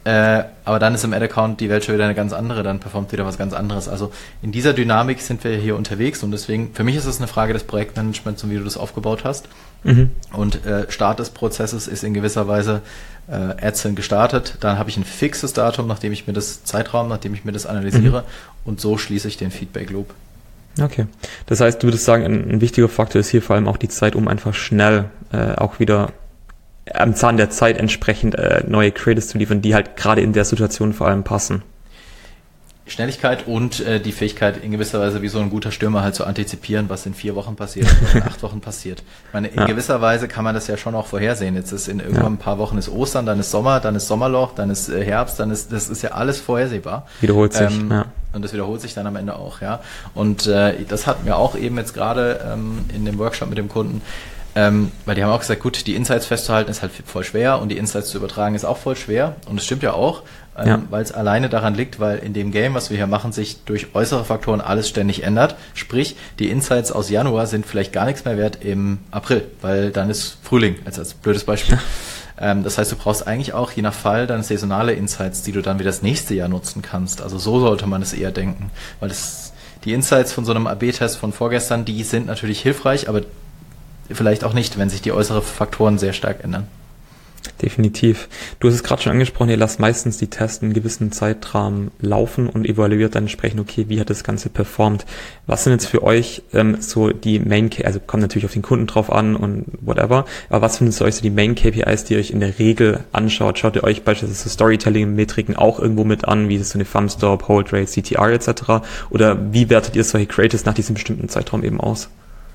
Äh, aber dann ist im Ad-Account die Welt schon wieder eine ganz andere, dann performt wieder was ganz anderes. Also in dieser Dynamik sind wir hier unterwegs und deswegen, für mich ist es eine Frage des Projektmanagements und wie du das aufgebaut hast. Mhm. Und äh, Start des Prozesses ist in gewisser Weise äh, Ads sind gestartet, dann habe ich ein fixes Datum, nachdem ich mir das Zeitraum, nachdem ich mir das analysiere mhm. und so schließe ich den Feedback-Loop. Okay, das heißt, du würdest sagen, ein, ein wichtiger Faktor ist hier vor allem auch die Zeit, um einfach schnell äh, auch wieder am Zahn der Zeit entsprechend äh, neue Creatives zu liefern, die halt gerade in der Situation vor allem passen. Schnelligkeit und äh, die Fähigkeit in gewisser Weise wie so ein guter Stürmer halt zu antizipieren, was in vier Wochen passiert, was in acht Wochen passiert. Ich meine, in ja. gewisser Weise kann man das ja schon auch vorhersehen. Jetzt ist in irgendwann ja. ein paar Wochen ist Ostern, dann ist Sommer, dann ist Sommerloch, dann ist äh, Herbst, dann ist, das ist ja alles vorhersehbar. Wiederholt sich, ähm, ja. Und das wiederholt sich dann am Ende auch, ja. Und äh, das hatten wir auch eben jetzt gerade ähm, in dem Workshop mit dem Kunden. Ähm, weil die haben auch gesagt, gut, die Insights festzuhalten ist halt voll schwer und die Insights zu übertragen ist auch voll schwer und es stimmt ja auch, ähm, ja. weil es alleine daran liegt, weil in dem Game, was wir hier machen, sich durch äußere Faktoren alles ständig ändert, sprich, die Insights aus Januar sind vielleicht gar nichts mehr wert im April, weil dann ist Frühling, als, als blödes Beispiel. ähm, das heißt, du brauchst eigentlich auch je nach Fall dann saisonale Insights, die du dann wieder das nächste Jahr nutzen kannst, also so sollte man es eher denken, weil das, die Insights von so einem A B-Test von vorgestern, die sind natürlich hilfreich, aber vielleicht auch nicht, wenn sich die äußeren Faktoren sehr stark ändern. Definitiv. Du hast es gerade schon angesprochen, ihr lasst meistens die Tests in einem gewissen Zeitrahmen laufen und evaluiert dann entsprechend, okay, wie hat das Ganze performt. Was sind jetzt für euch ähm, so die Main, also kommt natürlich auf den Kunden drauf an und whatever, aber was sind für euch so die Main K P Is, die ihr euch in der Regel anschaut? Schaut ihr euch beispielsweise so Storytelling-Metriken auch irgendwo mit an, wie ist so eine Thumbstop, Hold Rate, C T R et cetera? Oder wie wertet ihr solche Creatives nach diesem bestimmten Zeitraum eben aus?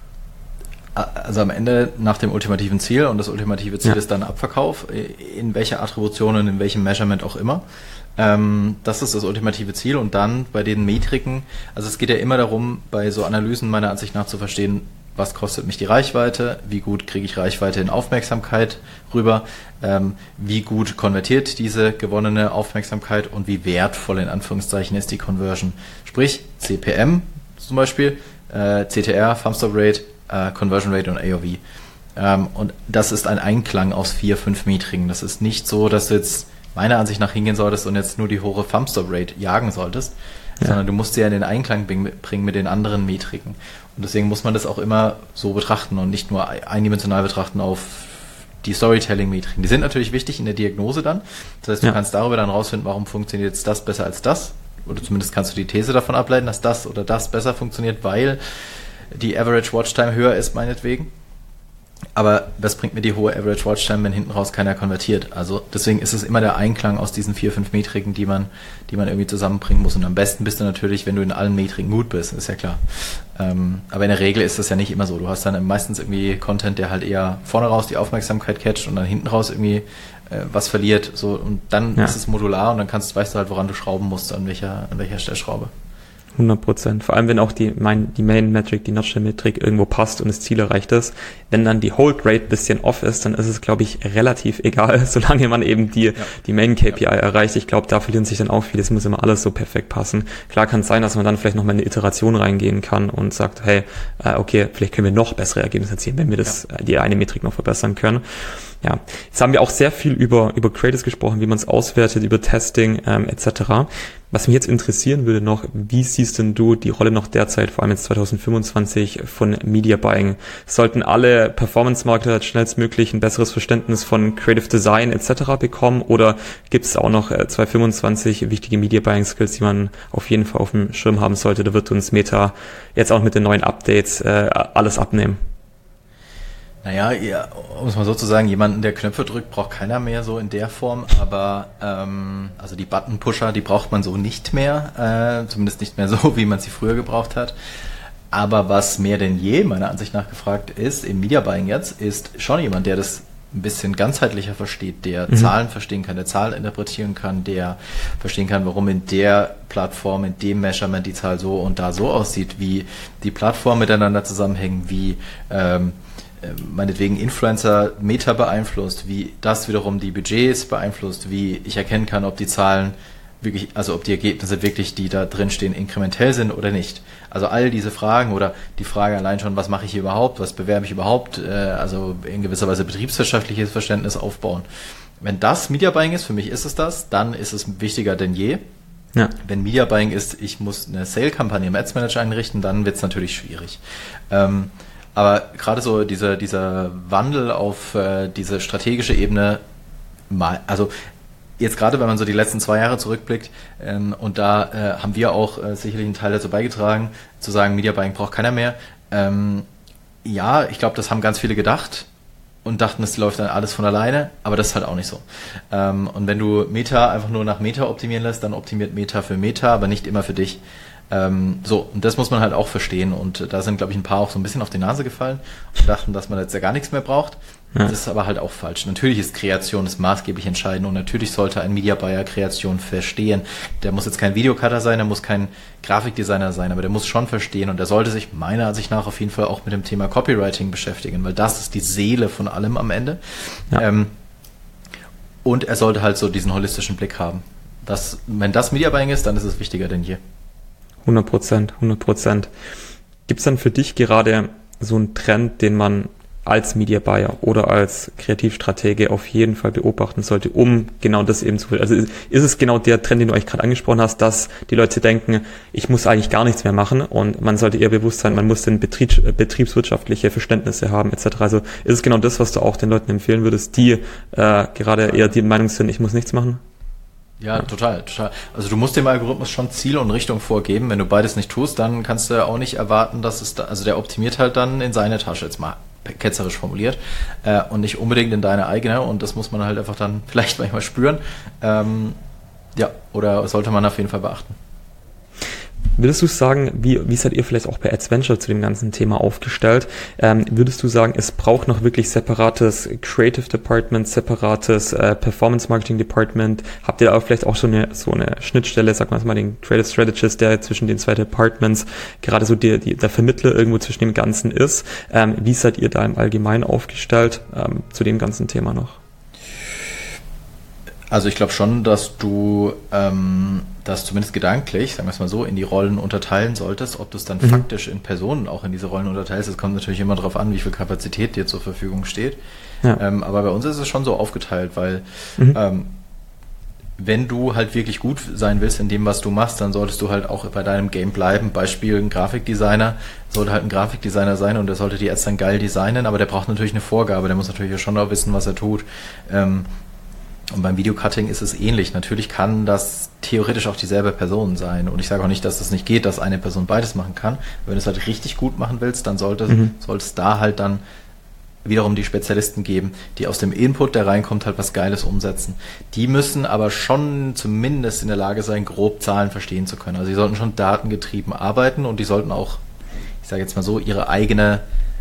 Also am Ende nach dem ultimativen Ziel und das ultimative Ziel ja. ist dann Abverkauf, in welcher Attribution und in welchem Measurement auch immer. Ähm, das ist das ultimative Ziel und dann bei den Metriken, also es geht ja immer darum, bei so Analysen meiner Ansicht nach zu verstehen, was kostet mich die Reichweite, wie gut kriege ich Reichweite in Aufmerksamkeit rüber, ähm, wie gut konvertiert diese gewonnene Aufmerksamkeit und wie wertvoll in Anführungszeichen ist die Conversion. Sprich C P M zum Beispiel, äh, C T R, Thumbstop Rate, Uh, Conversion Rate und A O V. Ähm, und das ist ein Einklang aus vier, fünf Metriken. Das ist nicht so, dass du jetzt meiner Ansicht nach hingehen solltest und jetzt nur die hohe Thumbstop Rate jagen solltest, ja. sondern du musst sie ja in den Einklang bringen mit den anderen Metriken. Und deswegen muss man das auch immer so betrachten und nicht nur eindimensional betrachten auf die Storytelling-Metriken. Die sind natürlich wichtig in der Diagnose dann. Das heißt, du ja. kannst darüber dann rausfinden, warum funktioniert jetzt das besser als das. Oder zumindest kannst du die These davon ableiten, dass das oder das besser funktioniert, weil die Average Watchtime höher ist, meinetwegen. Aber was bringt mir die hohe Average Watchtime, wenn hinten raus keiner konvertiert? Also deswegen ist es immer der Einklang aus diesen vier, fünf Metriken, die man, die man irgendwie zusammenbringen muss. Und am besten bist du natürlich, wenn du in allen Metriken gut bist, ist ja klar. Ähm, aber in der Regel ist das ja nicht immer so. Du hast dann meistens irgendwie Content, der halt eher vorne raus die Aufmerksamkeit catcht und dann hinten raus irgendwie äh, was verliert. So, und dann ja. ist es modular und dann kannst, weißt du halt, woran du schrauben musst, an welcher, an welcher Stellschraube. hundert Prozent. Vor allem, wenn auch die, mein, die Main-Metric, die Notch-Metrik irgendwo passt und das Ziel erreicht ist. Wenn dann die Hold-Rate ein bisschen off ist, dann ist es, glaube ich, relativ egal, solange man eben die, ja. die Main-K P I ja. erreicht. Ich glaube, da verlieren sich dann auch viele. Es muss immer alles so perfekt passen. Klar kann es sein, dass man dann vielleicht noch mal in eine Iteration reingehen kann und sagt, hey, äh, okay, vielleicht können wir noch bessere Ergebnisse erzielen, wenn wir das, ja. die eine Metrik noch verbessern können. Ja, jetzt haben wir auch sehr viel über über Creatives gesprochen, wie man es auswertet, über Testing ähm, et cetera. Was mich jetzt interessieren würde noch, wie siehst denn du die Rolle noch derzeit, vor allem jetzt zwanzig fünfundzwanzig, von Media Buying? Sollten alle Performance-Marketer schnellstmöglich ein besseres Verständnis von Creative Design et cetera bekommen oder gibt es auch noch äh, zwanzig fünfundzwanzig wichtige Media Buying Skills, die man auf jeden Fall auf dem Schirm haben sollte? Da wird uns Meta jetzt auch mit den neuen Updates äh, alles abnehmen. Naja, ja, um es mal so zu sagen, jemanden, der Knöpfe drückt, braucht keiner mehr so in der Form, aber ähm, also die Button-Pusher, die braucht man so nicht mehr, äh, zumindest nicht mehr so, wie man sie früher gebraucht hat. Aber was mehr denn je, meiner Ansicht nach, gefragt ist, im Media Buying jetzt, ist schon jemand, der das ein bisschen ganzheitlicher versteht, der mhm. Zahlen verstehen kann, der Zahlen interpretieren kann, der verstehen kann, warum in der Plattform, in dem Measurement die Zahl so und da so aussieht, wie die Plattformen miteinander zusammenhängen, wie ähm, meinetwegen Influencer Meta beeinflusst, wie das wiederum die Budgets beeinflusst, wie ich erkennen kann, ob die Zahlen wirklich, also ob die Ergebnisse wirklich, die da drin stehen, inkrementell sind oder nicht. Also all diese Fragen oder die Frage allein schon, was mache ich hier überhaupt, was bewerbe ich überhaupt, äh, also in gewisser Weise betriebswirtschaftliches Verständnis aufbauen. wenn das Media Buying ist, für mich ist es das, dann ist es wichtiger denn je. Ja. Wenn Media Buying ist, ich muss eine Sale-Kampagne im Ads Manager einrichten, dann wird es natürlich schwierig. Ähm, aber gerade so dieser, dieser Wandel auf äh, diese strategische Ebene, mal, also jetzt gerade, wenn man so die letzten zwei Jahre zurückblickt, ähm, und da äh, haben wir auch äh, sicherlich einen Teil dazu beigetragen, zu sagen, Media Buying braucht keiner mehr. Ähm, ja, ich glaube, das haben ganz viele gedacht und dachten, es läuft dann alles von alleine, aber das ist halt auch nicht so. Ähm, und wenn du Meta einfach nur nach Meta optimieren lässt, dann optimiert Meta für Meta, aber nicht immer für dich. Ähm, so, und das muss man halt auch verstehen, und da sind, glaube ich, ein paar auch so ein bisschen auf die Nase gefallen und dachten, dass man jetzt ja gar nichts mehr braucht. Ja. Das ist aber halt auch falsch. Natürlich ist Kreation das maßgeblich entscheidend, und natürlich sollte ein Media Buyer Kreation verstehen. Der muss jetzt kein Videocutter sein, der muss kein Grafikdesigner sein, aber der muss schon verstehen, und der sollte sich meiner Ansicht nach auf jeden Fall auch mit dem Thema Copywriting beschäftigen, weil das ist die Seele von allem am Ende. Ja. Ähm, und er sollte halt so diesen holistischen Blick haben. Das, wenn das Media Buying ist, dann ist es wichtiger denn je. hundert Prozent, hundert Prozent. Gibt es dann für dich gerade so einen Trend, den man als Media Buyer oder als Kreativstratege auf jeden Fall beobachten sollte, um genau das eben zu... Also ist es genau der Trend, den du eigentlich gerade angesprochen hast, dass die Leute denken, ich muss eigentlich gar nichts mehr machen, und man sollte eher bewusst sein, man muss den Betriebs, betriebswirtschaftliche Verständnisse haben et cetera. Also ist es genau das, was du auch den Leuten empfehlen würdest, die äh, gerade eher die Meinung sind, ich muss nichts machen? Ja, total, total. Also du musst dem Algorithmus schon Ziel und Richtung vorgeben. Wenn du beides nicht tust, dann kannst du auch nicht erwarten, dass es da, also der optimiert halt dann in seine Tasche, jetzt mal ketzerisch formuliert, äh, und nicht unbedingt in deine eigene, und das muss man halt einfach dann vielleicht manchmal spüren. Ähm, ja, oder sollte man auf jeden Fall beachten. Würdest du sagen, wie, wie seid ihr vielleicht auch bei Adventure zu dem ganzen Thema aufgestellt? Ähm, würdest du sagen, es braucht noch wirklich separates Creative Department, separates äh, Performance Marketing Department? Habt ihr da vielleicht auch so eine, so eine Schnittstelle, sag mal den Creative Strategist, der zwischen den zwei Departments gerade so die, die, der Vermittler irgendwo zwischen dem Ganzen ist? Ähm, wie seid ihr da im Allgemeinen aufgestellt ähm, zu dem ganzen Thema noch? Also ich glaube schon, dass du ähm, das zumindest gedanklich, sagen wir es mal so, in die Rollen unterteilen solltest. Ob du es dann mhm. faktisch in Personen auch in diese Rollen unterteilst, das kommt natürlich immer darauf an, wie viel Kapazität dir zur Verfügung steht. Ja. Ähm, aber bei uns ist es schon so aufgeteilt, weil mhm. ähm, wenn du halt wirklich gut sein willst in dem, was du machst, dann solltest du halt auch bei deinem Game bleiben. Beispiel, ein Grafikdesigner sollte halt ein Grafikdesigner sein, und der sollte die Ads dann geil designen, aber der braucht natürlich eine Vorgabe, der muss natürlich schon auch wissen, was er tut. Ähm, Und beim Videocutting ist es ähnlich. Natürlich kann das theoretisch auch dieselbe Person sein. Und ich sage auch nicht, dass das nicht geht, dass eine Person beides machen kann. Wenn du es halt richtig gut machen willst, dann sollte, mhm. sollte es da halt dann wiederum die Spezialisten geben, die aus dem Input, der reinkommt, halt was Geiles umsetzen. Die müssen aber schon zumindest in der Lage sein, grob Zahlen verstehen zu können. Also die sollten schon datengetrieben arbeiten, und die sollten auch, ich sage jetzt mal so, ihre eigene...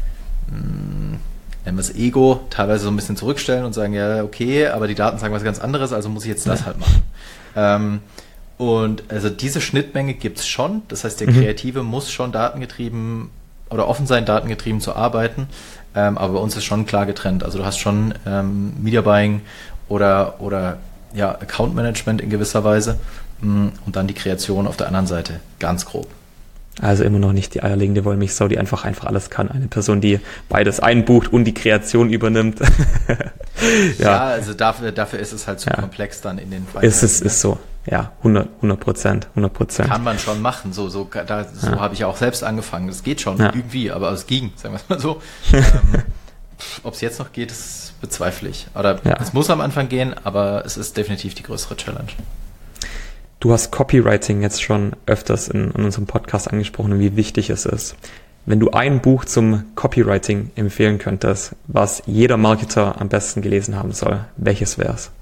Mh, nennen wir es Ego, teilweise so ein bisschen zurückstellen und sagen, ja, okay, aber die Daten sagen was ganz anderes, also muss ich jetzt das ja. halt machen. Ähm, und also diese Schnittmenge gibt's schon, das heißt, der Kreative mhm. muss schon datengetrieben oder offen sein, datengetrieben zu arbeiten, ähm, aber bei uns ist schon klar getrennt. Also du hast schon ähm, Media Buying oder, oder ja, Account Management in gewisser Weise, mh, und dann die Kreation auf der anderen Seite, ganz grob. Also immer noch nicht die eierlegende Wollmilchsau, die einfach einfach alles kann. Eine Person, die beides einbucht und die Kreation übernimmt. ja. ja, also dafür, dafür ist es halt zu ja. komplex dann in den Feinheiten. Ist es ist so, ja, hundert Prozent, hundert Prozent. Kann man schon machen, so so da, so ja. habe ich auch selbst angefangen. Das geht schon ja. irgendwie, aber es ging, sagen wir es mal so. ähm, Ob es jetzt noch geht, das bezweifle ich. Oder ja. es muss am Anfang gehen, aber es ist definitiv die größere Challenge. Du hast Copywriting jetzt schon öfters in, in unserem Podcast angesprochen und wie wichtig es ist. Wenn du ein Buch zum Copywriting empfehlen könntest, was jeder Marketer am besten gelesen haben soll, welches wäre es?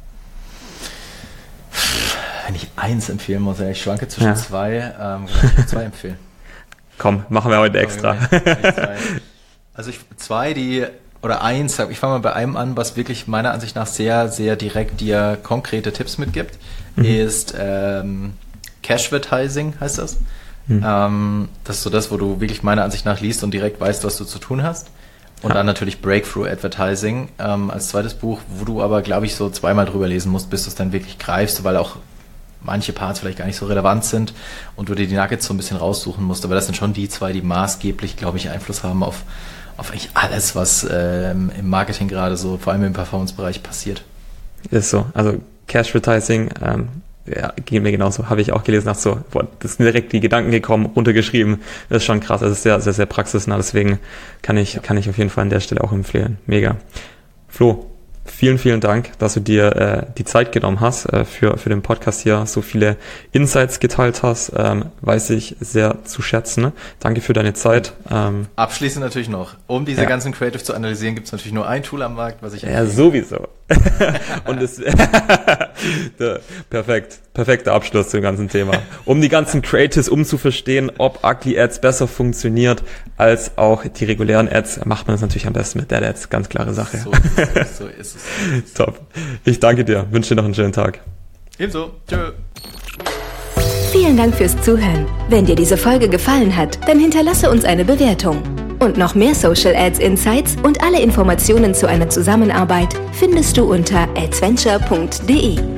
Wenn ich eins empfehlen muss, ich schwanke zwischen ja. zwei, ähm, ich will zwei empfehlen. Komm, machen wir heute extra. Also ich, zwei, die, oder eins, ich fange mal bei einem an, was wirklich meiner Ansicht nach sehr, sehr direkt dir konkrete Tipps mitgibt, mhm. ist ähm, Cashvertising, heißt das. Mhm. Ähm, das ist so das, wo du wirklich meiner Ansicht nach liest und direkt weißt, was du zu tun hast. Und ja. dann natürlich Breakthrough Advertising ähm, als zweites Buch, wo du aber, glaube ich, so zweimal drüber lesen musst, bis du es dann wirklich greifst, weil auch manche Parts vielleicht gar nicht so relevant sind und du dir die Nuggets so ein bisschen raussuchen musst. Aber das sind schon die zwei, die maßgeblich, glaube ich, Einfluss haben auf, auf eigentlich alles, was ähm, im Marketing gerade so, vor allem im Performance-Bereich passiert. ist so. Also Cash-Advertising, ähm, ja, geht mir genauso. Habe ich auch gelesen, nach so, boah, das sind direkt die Gedanken gekommen, runtergeschrieben. Das ist schon krass. Das ist sehr, sehr, sehr praxisnah. Deswegen kann ich, kann ich auf jeden Fall an der Stelle auch empfehlen. Mega. Flo, vielen, vielen Dank, dass du dir äh, die Zeit genommen hast äh, für für den Podcast hier, so viele Insights geteilt hast, ähm, weiß ich sehr zu schätzen. Danke für deine Zeit. Ähm, Abschließend natürlich noch, um diese ja. ganzen Creative zu analysieren, gibt es natürlich nur ein Tool am Markt, was ich empfehle. Ja, sowieso. Und das der, perfekt, perfekter Abschluss zum ganzen Thema. Um die ganzen Creatives, um zu verstehen, ob Ugly Ads besser funktioniert als auch die regulären Ads, macht man das natürlich am besten mit Dead Ads. Ganz klare Sache. So ist es. So ist es. Top. Ich danke dir. Wünsche dir noch einen schönen Tag. Ebenso. Tschö. Vielen Dank fürs Zuhören. Wenn dir diese Folge gefallen hat, dann hinterlasse uns eine Bewertung. Und noch mehr Social Ads Insights und alle Informationen zu einer Zusammenarbeit findest du unter adventure punkt de.